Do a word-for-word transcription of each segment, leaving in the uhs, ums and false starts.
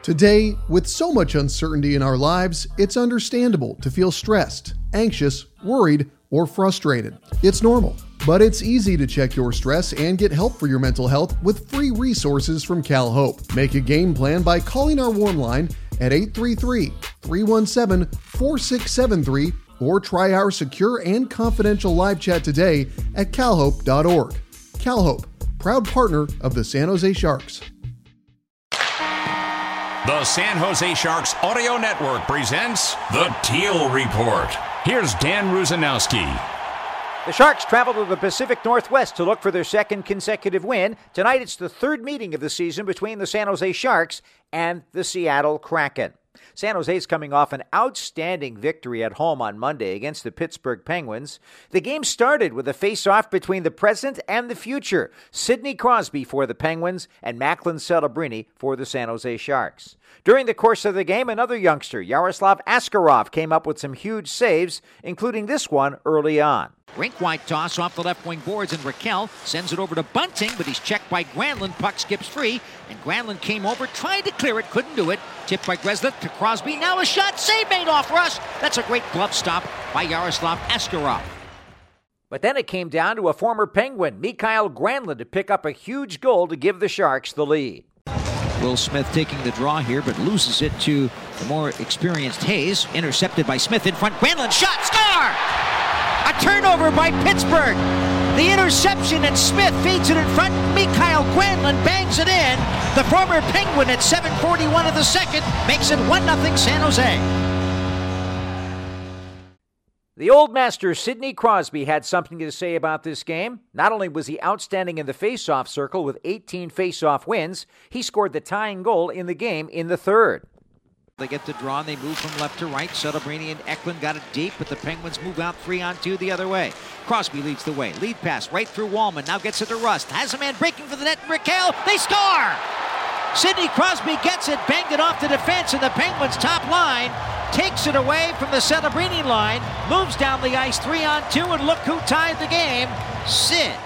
Today, with so much uncertainty in our lives, it's understandable to feel stressed, anxious, worried, or frustrated. It's normal, but it's easy to check your stress and get help for your mental health with free resources from CalHope. Make a game plan by calling our warm line at eight three three, three one seven, four six seven three or try our secure and confidential live chat today at cal hope dot org. CalHope, proud partner of the San Jose Sharks. The San Jose Sharks Audio Network presents The Teal Report. Here's Dan Rusanowski. The Sharks travel to the Pacific Northwest to look for their second consecutive win. Tonight it's the third meeting of the season between the San Jose Sharks and the Seattle Kraken. San Jose's coming off an outstanding victory at home on Monday against the Pittsburgh Penguins. The game started with a face-off between the present and the future. Sidney Crosby for the Penguins and Macklin Celebrini for the San Jose Sharks. During the course of the game, another youngster, Yaroslav Askarov, came up with some huge saves, including this one early on. Rink-wide toss off the left wing boards, and Raquel sends it over to Bunting, but he's checked by Granlund. Puck skips free, and Granlund came over, tried to clear it, couldn't do it. Tipped by Grzelcyk to Crosby. Now a shot, save made off Russ. That's a great glove stop by Yaroslav Askarov. But then it came down to a former Penguin, Mikael Granlund, to pick up a huge goal to give the Sharks the lead. Will Smith taking the draw here, but loses it to the more experienced Hayes. Intercepted by Smith in front. Granlund shot, score! A turnover by Pittsburgh. The interception, and Smith feeds it in front. Mikael Granlund bangs it in. The former Penguin at seven forty-one of the second makes it one nothing San Jose. The old master, Sidney Crosby, had something to say about this game. Not only was he outstanding in the face-off circle with eighteen face-off wins, he scored the tying goal in the game in the third. They get the draw, and they move from left to right. Celebrini and Eklund got it deep, but the Penguins move out three on two the other way. Crosby leads the way. Lead pass right through Wallman. Now gets it to Rust. Has a man breaking for the net. Raquel, they score! Sidney Crosby gets it, banged it off the defense, and the Penguins' top line takes it away from the Celebrini line, moves down the ice three on two, and look who tied the game, Sid.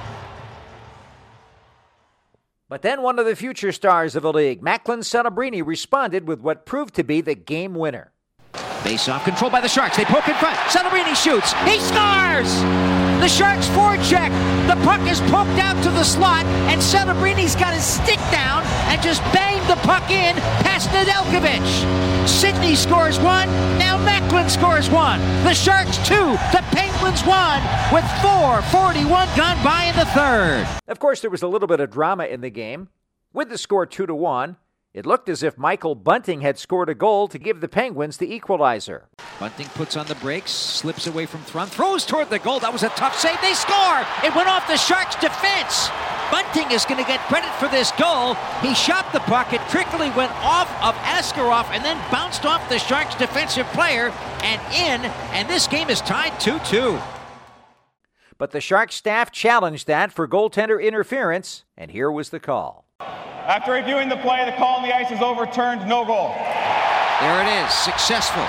But then one of the future stars of the league, Macklin Celebrini, responded with what proved to be the game winner. Face-off controlled by the Sharks. They poke in front. Celebrini shoots. He scores! The Sharks forecheck. The puck is poked out to the slot, and Celebrini's got his stick down and just banged the puck in past Nedeljkovic. Sidney scores one. Now Macklin scores one. The Sharks two. The Penguins one with four forty-one gone by in the third. Of course, there was a little bit of drama in the game. With the score two to one, it looked as if Michael Bunting had scored a goal to give the Penguins the equalizer. Bunting puts on the brakes, slips away from Thrun, throws toward the goal. That was a tough save. They score! It went off the Sharks' defense. Bunting is going to get credit for this goal. He shot the puck. It trickily went off of Askarov and then bounced off the Sharks' defensive player and in, and this game is tied two two. But the Sharks staff challenged that for goaltender interference, and here was the call. After reviewing the play, the call on the ice is overturned, no goal. There it is, successful.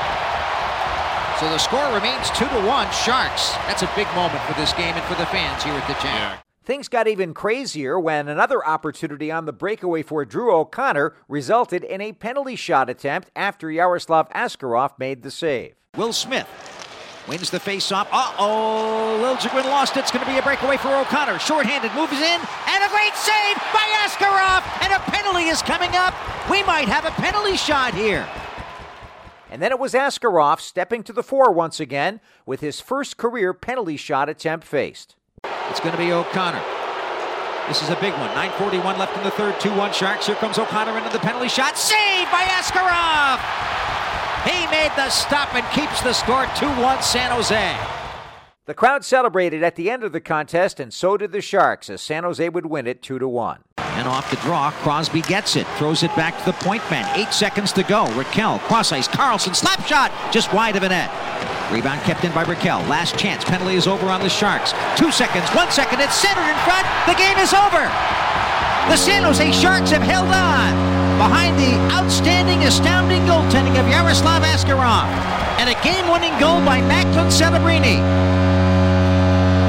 So the score remains two to one, Sharks. That's a big moment for this game and for the fans here at the Champ. Things got even crazier when another opportunity on the breakaway for Drew O'Connor resulted in a penalty shot attempt after Yaroslav Askarov made the save. Will Smith wins the face-off. Uh-oh, Liljegren lost it. It's going to be a breakaway for O'Connor. Short-handed, moves in, and a great save by Askarov, and a penalty is coming up. We might have a penalty shot here. And then it was Askarov stepping to the fore once again with his first career penalty shot attempt faced. It's going to be O'Connor. This is a big one. nine forty-one left in the third, two one Sharks. Here comes O'Connor into the penalty shot. Saved by Askarov! He made the stop and keeps the score two one San Jose. The crowd celebrated at the end of the contest, and so did the Sharks, as San Jose would win it two to one. And off the draw, Crosby gets it. Throws it back to the point man. Eight seconds to go. Raquel, cross ice, Carlson, slap shot, just wide of a net. Rebound kept in by Raquel. Last chance. Penalty is over on the Sharks. Two seconds, one second. It's centered in front. The game is over. The San Jose Sharks have held on behind the outstanding, astounding goaltending of Yaroslav Askarov and a game-winning goal by Macklin Celebrini. The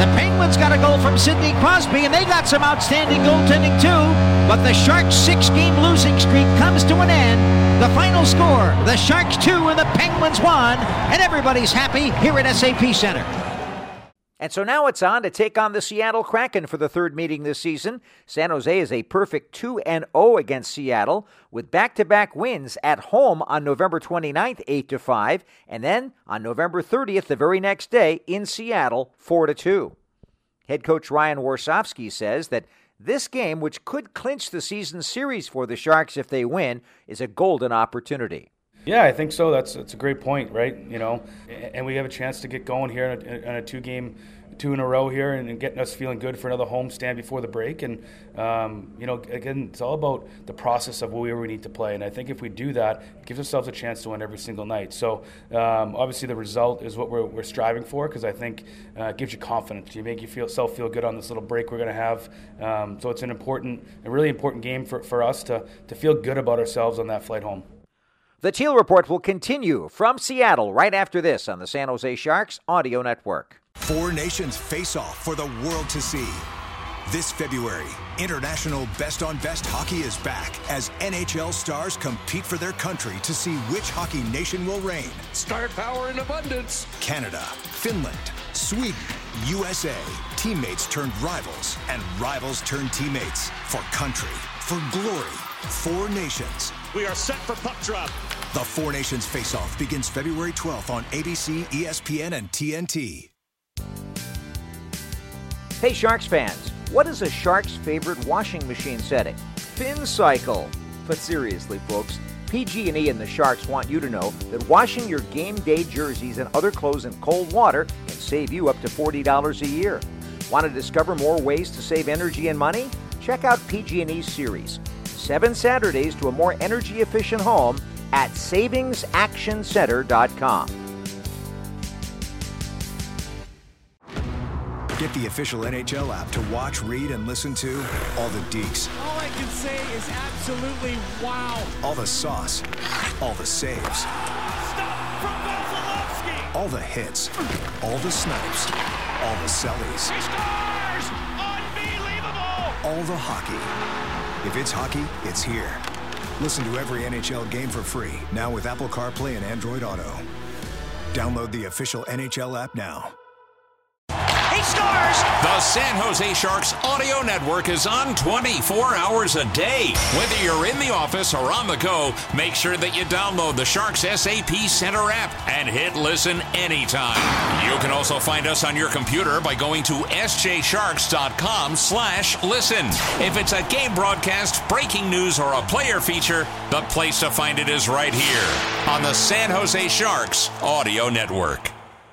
The Penguins got a goal from Sidney Crosby, and they got some outstanding goaltending too. But the Sharks' six-game losing streak comes to an end. The final score, the Sharks two and the Penguins one, and everybody's happy here at S A P Center. And so now it's on to take on the Seattle Kraken for the third meeting this season. San Jose is a perfect two and oh against Seattle, with back-to-back wins at home on November twenty-ninth, eight to five, and then on November thirtieth, the very next day, in Seattle, four to two. Head coach Ryan Warsofsky says that this game, which could clinch the season series for the Sharks if they win, is a golden opportunity. Yeah, I think so. That's that's a great point, right? You know, and we have a chance to get going here on a, on a two-game, two in a row here, and getting us feeling good for another home stand before the break. And um, you know, again, it's all about the process of where we need to play. And I think if we do that, it gives ourselves a chance to win every single night. So um, obviously, the result is what we're we're striving for, because I think uh, it gives you confidence. You make you feel self feel good on this little break we're going to have. Um, so it's an important, a really important game for for us to to feel good about ourselves on that flight home. The Teal Report will continue from Seattle right after this on the San Jose Sharks Audio Network. Four nations face off for the world to see. This February, International Best on Best Hockey is back as N H L stars compete for their country to see which hockey nation will reign. Star power in abundance. Canada, Finland, Sweden, U S A. Teammates turned rivals, and rivals turned teammates. For country, for glory, four nations. We are set for puck drop. The Four Nations Face-Off begins February twelfth on A B C, E S P N, and T N T. Hey Sharks fans, what is a Sharks' favorite washing machine setting? Fin Cycle. But seriously folks, P G and E and the Sharks want you to know that washing your game day jerseys and other clothes in cold water can save you up to forty dollars a year. Want to discover more ways to save energy and money? Check out P G and E's series, Seven Saturdays to a More Energy-Efficient Home, at savings action center dot com. Get the official N H L app to watch, read, and listen to all the deeks. All I can say is absolutely wow. All the sauce. All the saves. Stop from Vasilevsky. All the hits. All the snipes. All the sellies. He scores! Unbelievable! All the hockey. If it's hockey, it's here. Listen to every N H L game for free, now with Apple CarPlay and Android Auto. Download the official N H L app now. He scores! The San Jose Sharks Audio Network is on twenty-four hours a day. Whether you're in the office or on the go, make sure that you download the Sharks S A P Center app and hit listen anytime. You can also find us on your computer by going to s j sharks dot com slash listen. If it's a game broadcast, breaking news, or a player feature, the place to find it is right here on the San Jose Sharks Audio Network.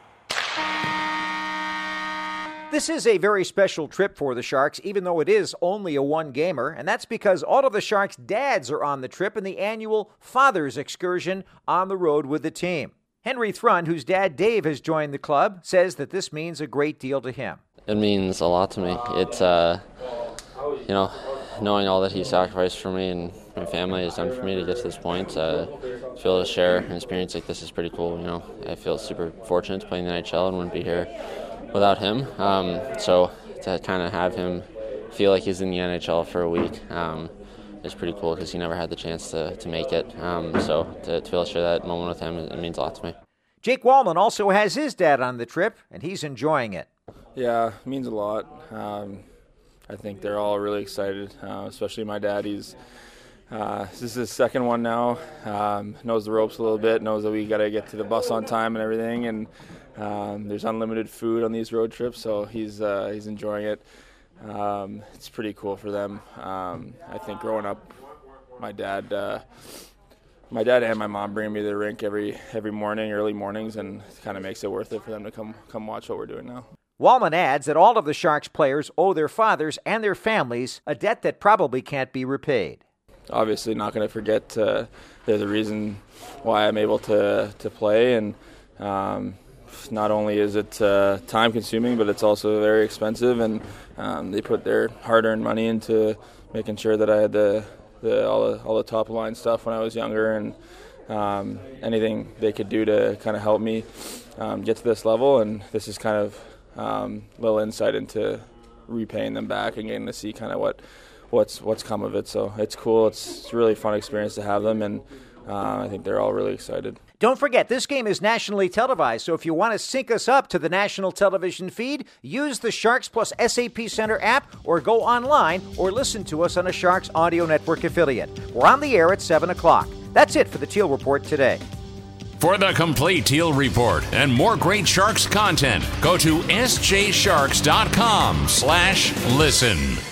This is a very special trip for the Sharks, even though it is only a one-gamer, and that's because all of the Sharks' dads are on the trip in the annual Father's Excursion on the road with the team. Henry Thrund, whose dad Dave has joined the club, says that this means a great deal to him. It means a lot to me. It's, uh, you know, knowing all that he sacrificed for me and my family has done for me to get to this point, uh, to be able to share an experience like this is pretty cool. You know, I feel super fortunate to play in the N H L and wouldn't be here without him. Um, so to kind of have him feel like he's in the N H L for a week um, is pretty cool because he never had the chance to, to make it. Um, so to, to be able to share that moment with him, it, it means a lot to me. Jake Wallman also has his dad on the trip, and he's enjoying it. Yeah, it means a lot. Um, I think they're all really excited, uh, especially my dad. He's uh, this is his second one now. Um, knows the ropes a little bit. Knows that we got to get to the bus on time and everything. And um, there's unlimited food on these road trips, so he's uh, he's enjoying it. Um, it's pretty cool for them. Um, I think growing up, my dad. Uh, My dad and my mom bring me to the rink every every morning, early mornings, and it kind of makes it worth it for them to come come watch what we're doing now. Wallman adds that all of the Sharks players owe their fathers and their families a debt that probably can't be repaid. Obviously not going to forget uh, they're the reason why I'm able to, to play, and um, not only is it uh, time-consuming, but it's also very expensive, and um, they put their hard-earned money into making sure that I had the The, all the all the top line stuff when I was younger, and um, anything they could do to kind of help me um, get to this level. And this is kind of um, little insight into repaying them back and getting to see kind of what what's what's come of it. So it's cool. It's, it's a really fun experience to have them, and uh, I think they're all really excited. Don't forget, this game is nationally televised, so if you want to sync us up to the national television feed, use the Sharks Plus S A P Center app or go online or listen to us on a Sharks Audio Network affiliate. We're on the air at seven o'clock. That's it for the Teal Report today. For the complete Teal Report and more great Sharks content, go to s j sharks dot com slash listen.